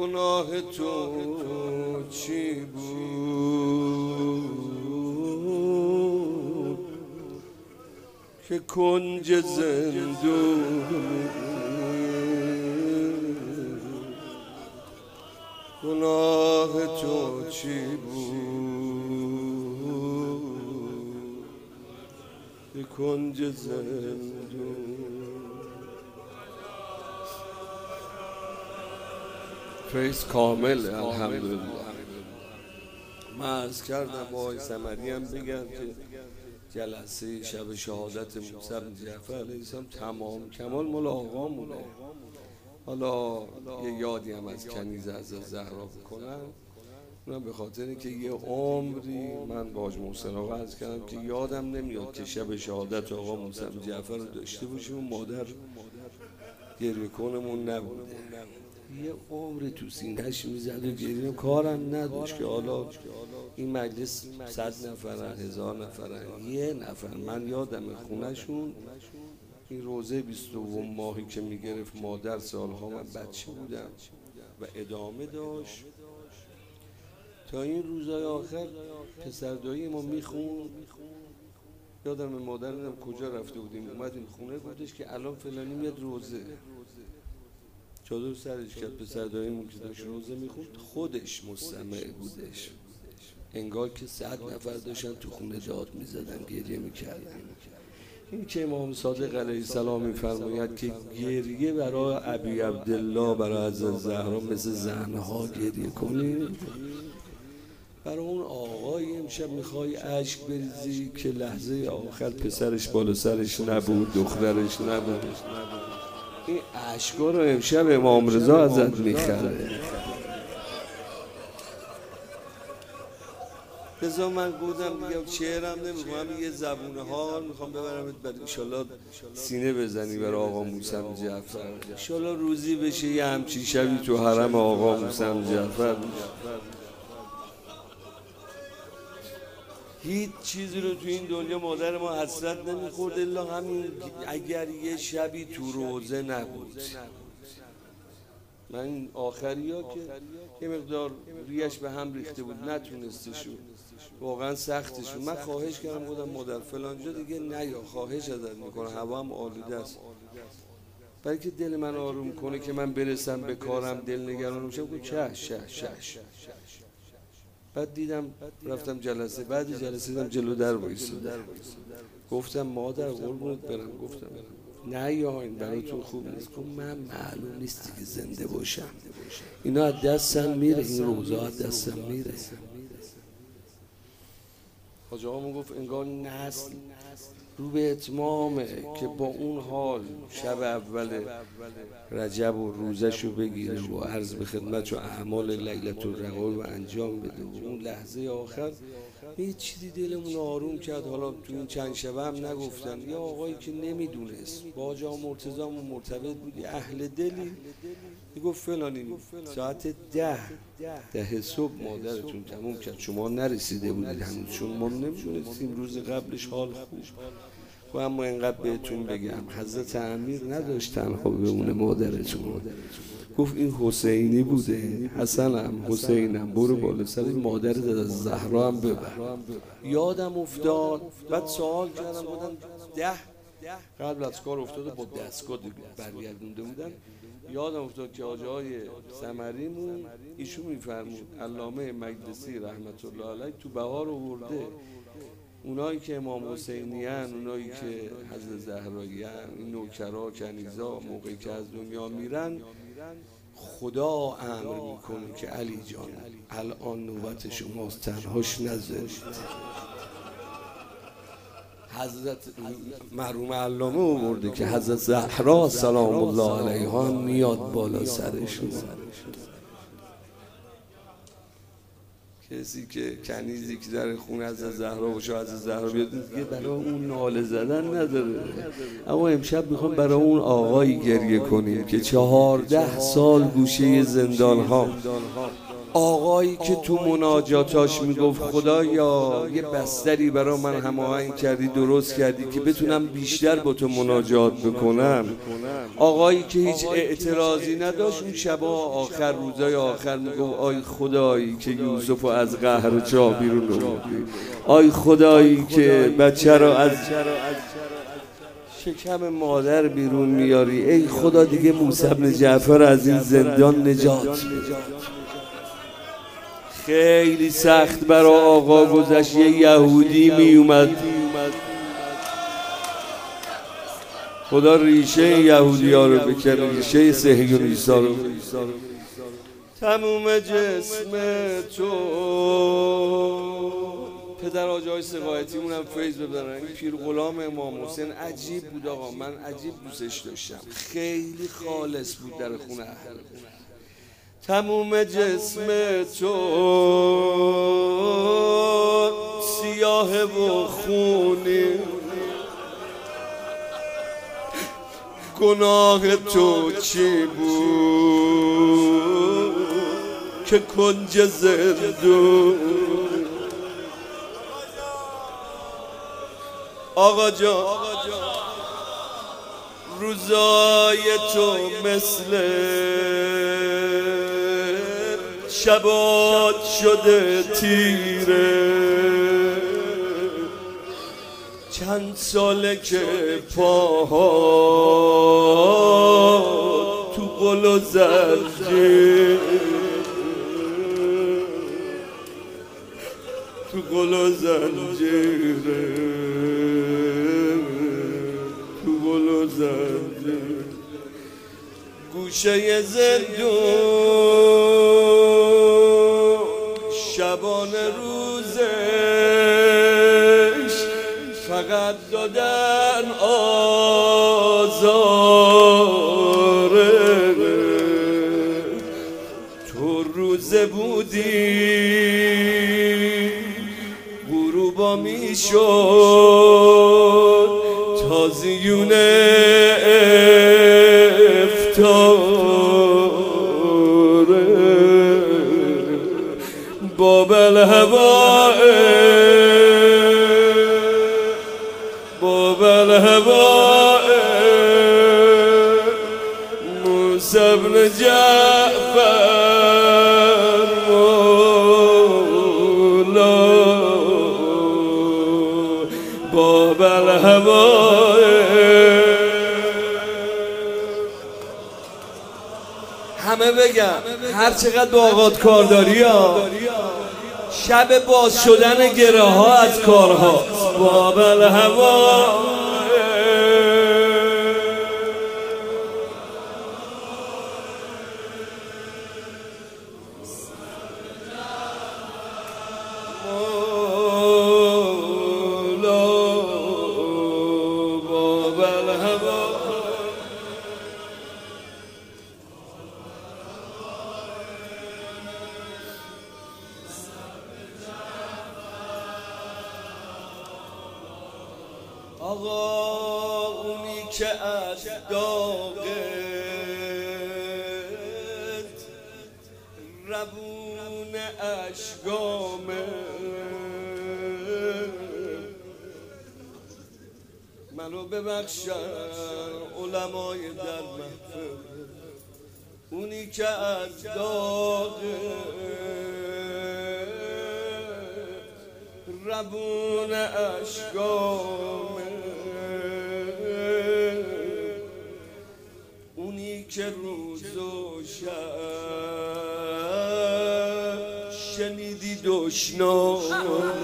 گناه تو چی بود که کنج زندون؟ گناه تو چی بود که کنج زندون؟ فیض کامل الحمدلله. من عرض کردم با آقای ثمری هم بگم که جلسه شب شهادت موسی بن جعفر علیه السلام تمام کمال مال آقا مونه. حالا یه یادی هم از کنیز از زهرا بکنم، اونم به خاطر اینکه یه عمری من با حاج محسن آقا عرض کردم که یادم نمیاد که شب شهادت آقا موسی بن جعفر رو داشته باشیم و مادر گریه کنمون نبوده. یه عمری تو سینه‌اش میزد و گریه، کارم نداشت که حالا این مجلس 100 نفرن 1000 نفرن، یه نفر من یادم خونهشون این روزه 22 ماهی که میگرفت مادر، سالها من بچه بودم و ادامه داشت تا این روزهای آخر. پسر دایی ما میخون، یادم مادر دیدم کجا رفته بودیم اومدیم خونه، گفتش که الان فلانی میاد روزه، چادر سرش کرد. پسر داییمون که داشت روزه میخوند خودش مستمع بودش، انگار که 100 نفر داشتن تو خونه داد میزدن گریه میکردن. این که امام صادق علیه السلام میفرماید که گریه برای ابی عبدالله، برای حضرت زهرا مثل زنها گریه کنید. برای اون آقای امشب میخوای اشک بریزی که لحظه آخر پسرش بالا سرش نبود، دخترش نبود، این اشکا رو امشب امام رضا ازت میخره. بذار من گفتم دیگه شعرم نمیخوام، یه زبونه حال میخوام ببرمت بعد انشالله سینه بزنی برای آقا موسی بن جعفر، انشالله روزی بشه یه همچین شبی تو حرم آقا موسی بن جعفر. هیچ چیزی رو تو این دنیا مادر ما حسرت نمیخورد الا همین اگر یه شبی تو روزه نبود. من آخری ها که یه مقدار ریش به هم ریخته بود نتونسته شد، واقعا سخته شد. من خواهش کردم بودم مادر فلانجا دیگه نیا، خواهش ازت میکنه، هوا هم آلوده است، برای که دل من آروم کنه که من برسم به کارم، دل نگران میشم. گفت چش. بعد دیدم رفتم جلسه، بعد جلسه دیدم جلو در وایساده، گفتم مادر قربونت برم، گفتم نه یا این براتون خوب نیست. گفت من معلوم نیستی که زنده باشم، اینا از دستم میره، این روزا از دستم میره. حاج آقا گفت انگار نسل رو به اتمامه که با اون حال شب اول رجب و روزشو بگیره و عرض به خدمت و اعمال لیلة الرقاب و انجام بده و اون لحظه آخر یه چیزی دلمون آروم کرد. حالا تو این چند شبه هم نگفتن، یا آقایی که نمیدونست با حاج آقا مرتضی مرتبط بودی، اهل دلی، میگفت فلانی ساعت 10 صبح مادرتون تموم کرد، شما نرسیده بودید هنوز، چون ما نمیدونستیم روز قبلش حال خوب. و اما اینقدر بهتون بگم حضرت امیر نداشت تنها بمونه مادرتون، گفت این حسینی بوده، حسنم حسینم برو بالا سر مادرت از زهرا هم ببر. یادم افتاد، بعد سوال کردم بودن 10 قبل از کار افتاده با دستگاه برگردونده بودن. یادم افتاد که آقای ثمریمون ایشون میفرمود علامه مجلسی رحمت الله علیه تو بهار آورده، اونایی که امام حسینی هن، اونایی که حضرت زهرایی هن، این نوکرها کنیزا موقعی که از دنیا میرن خدا امر میکنه که علی جان الان نوبت شماست، تنهاش نذارید. حضرت مرحوم علامه آورده که حضرت زهرا سلام الله علیها میاد بالا سرشون. کسی که کنیزی که در خونه از زهرا باشه، از زهرا بیاد دیگه برای اون ناله زدن نداره. اما امشب میخوام برای اون آقایی گریه کنیم که 14 سال گوشه زندان ها آقایی که تو مناجاتاش میگفت خدایا یه بستری برا من هماهنگ کردی، درست کردی که بتونم بیشتر با تو مناجات بکنم. آقایی که هیچ اعتراضی نداشت اون شبا آخر، روزای آخر میگفت آی خدایی که یوسفو از قهر چا بیرون آوردی، آی خدایی که بچه رو از شکم مادر بیرون میاری، ای خدا دیگه موسی بن جعفر از این زندان نجات. خیلی سخت برای آقا گذشت. یه یهودی می اومد، خدا ریشه یهودی ها رو بکنه، ریشه صهیونیستا رو. تموم جسم تو پدر آج های سقایتی مونم فیض ببرن. این پیر غلام امام حسین عجیب بود آقا، من عجیب دوستش داشتم، خیلی خالص بود در خونه اهل. تموم جسم تو سیاه و خونی، گناه تو چی بود که کنج زندون. آقا جان روزای تو مثل شبات شده تیره، چند ساله که پاها تو قل و زنجیر، تو قل و زنجیره، تو قل و زنجیر. گوشه زندون شبانه روزش فقط دادن آزاره. تو روزه بودی غروبا میشد تازیون افتاره. باب الهواه باب الهواه موسی بن جعفر مولا. باب الهواه همه بگم هر چقدر با آقات کار داری ها، شب باز شدن گره ها از کارها. باب الهوا آقا اونی که از داغت ربون اشکامه منو ببخشن علمای در محفل. اونی که از داغت ربون اشکامه، اونی که روز و شب شنیدی دشنام،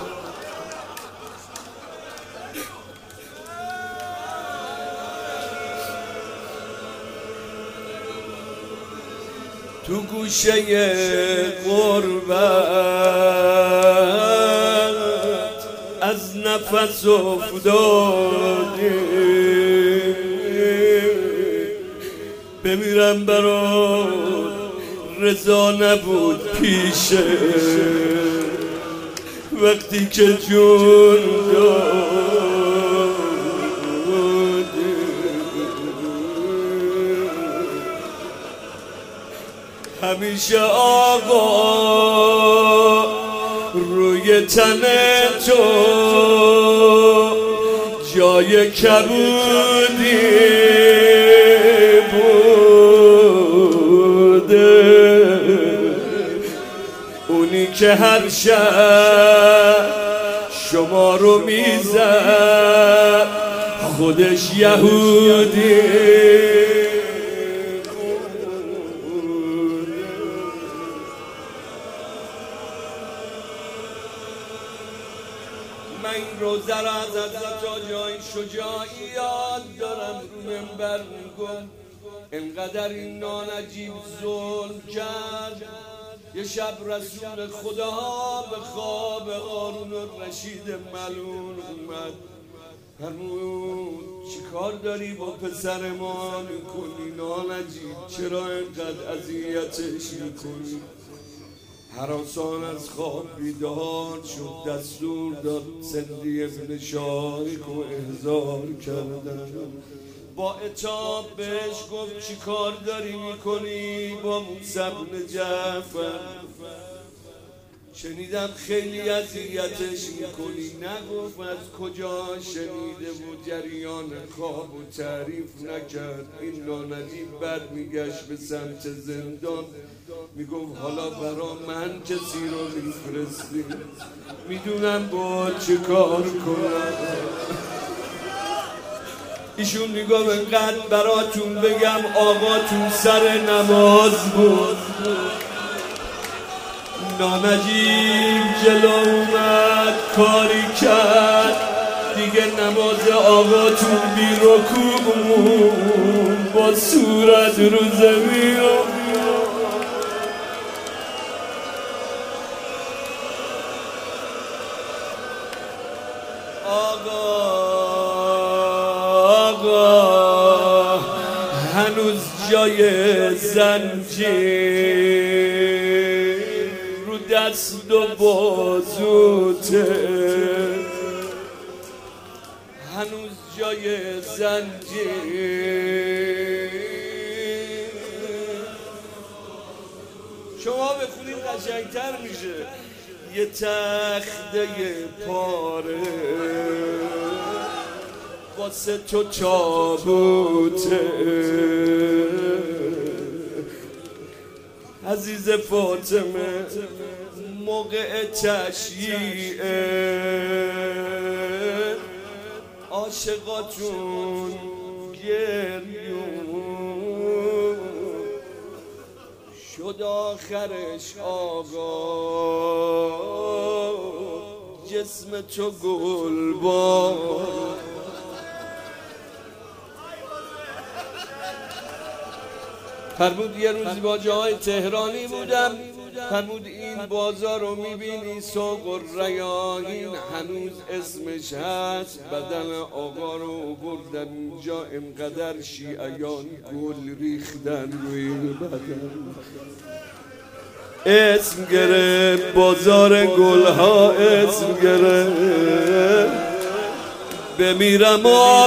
تو گوشه غربت از نفس افتادی، بمیرم برات رضا نبود پیشه وقتی که جون دادی. همیشه آقا روی تن تو جای کبودی بوده، اونی که هر شب شما رو میزد خودش یهودی. من این روزه را از حضرت جای شجاعی یاد دارم، رو منبر میگم انقدر این نانجیب ظلم کرد. یه شب رسول خدا به خواب هارون الرشید ملعون اومد، فرمود چی کار داری با پسر ما میکنی؟ نانجیب چرا اینقدر اذیتش میکنی؟ هراسان از خواب بیدار شد، دستور داد سندی ابن شاریک و احضار کردن. با عتاب بهش گفت چی کار داری میکنی با موسی بن جعفر؟ شنیدم خیلی اذیتش میکنی. نگفت از کجا شنیده و جریان خواب و تعریف نکرد. این نانجیب بعد میگشت به سمت زندان، میگفت حالا برا من کسی رو میفرستی؟ میدونم با چه کار کنم. ایشون میگفت انقدر براتون بگم آقاتون سر نماز بود. نانجیب جلو اومد کاری کرد دیگه نماز آقاتون بی رکوع با صورت رو زمین. آقا هنوز جای زنجیر رو دست و بازوته، هنوز جای زنجیر. شما بخونید قشنگتر میشه. یه تخته پاره واسه تو تابوته، عزیز فاطمه موقع تشییعه عاشقاتون گریون شد آخرش آقا جسم تو گلبان. فرمود یه روزی با جای تهرانی بودم، فرمود این بازار رو میبینی سوق الریاحین هنوز اسمش هست. بدن آقا رو بردن اینجا، انقدر شیعیان گل ریختن روی بدن. اسم گرفت بازار گلها، اسم گرفت بمیرم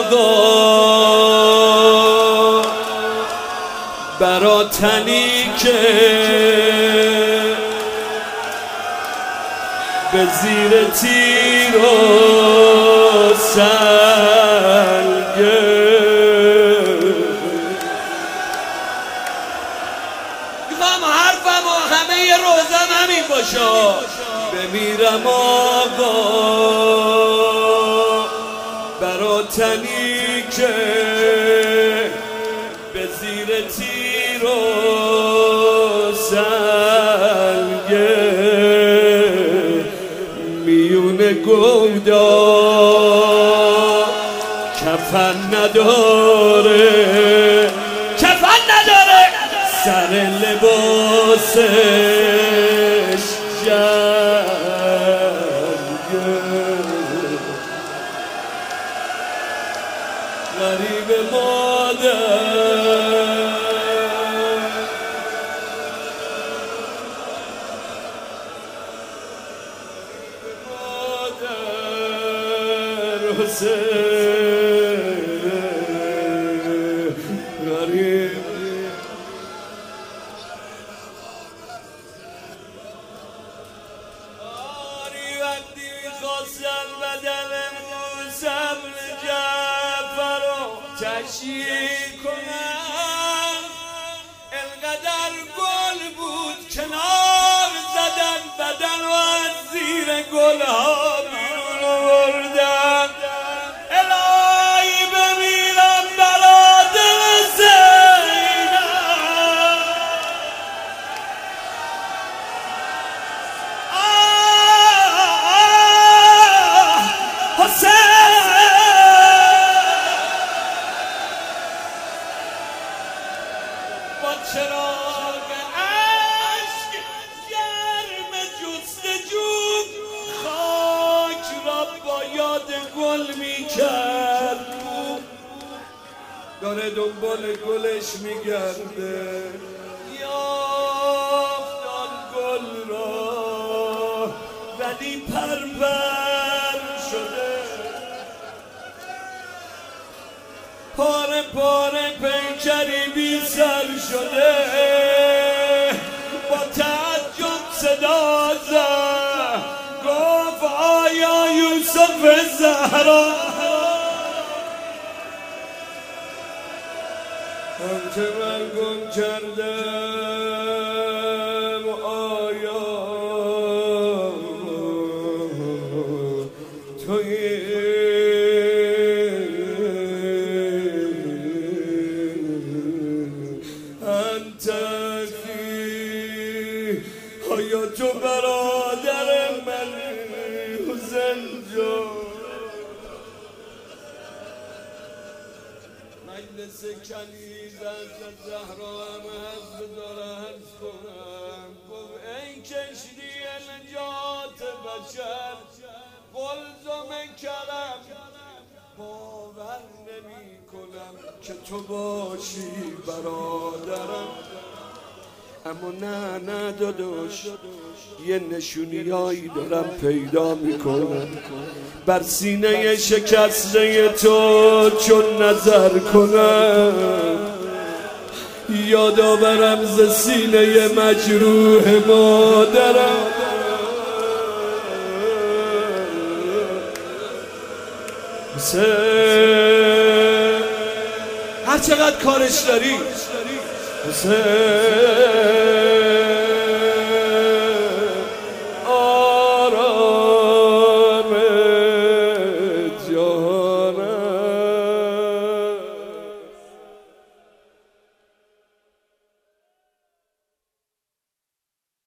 آقا برا تنی که به زیر تیر و سنگه. میخوام حرفم و همه ی روزم همین باشه. بمیرم آقا برا تنی که به زیر تیر و سنگه میون گودا کفن نداره، کفن نداره، سر لباسش جنگه. غریب مادر غریب تشییع کنم. انقدر گل بود کنار زدن بدن و از زیر گلها بیرون آوردن. الهی بمیرم برادر زینب. حسین با چراغ عشق گرم جستجو خاک را با یاد گل میکرد. داره دنبال گلش میگرده. یافت آن گل را ولی پرپر شده. پاره پاره پیکری بی سر شده. با تعجب صدا زد گفت آیا یوسف زهرا آنچه من گم کردم آیا تویی؟ آیا تو برادر منی حسین جان؟ مجلس کنیز از زهرا هم از بدارم کنم. گفت ای کشتی نجات بشر قلزم کرم باور نمی کنم که تو باشی برادرم. اما نه داداش یه نشونیایی دارم پیدا میکنم. بر سینه شکسته تو چون نظر کنم یادآورم ز سینه مجروح مادرم. حسین هر چقدر کارش داری حسین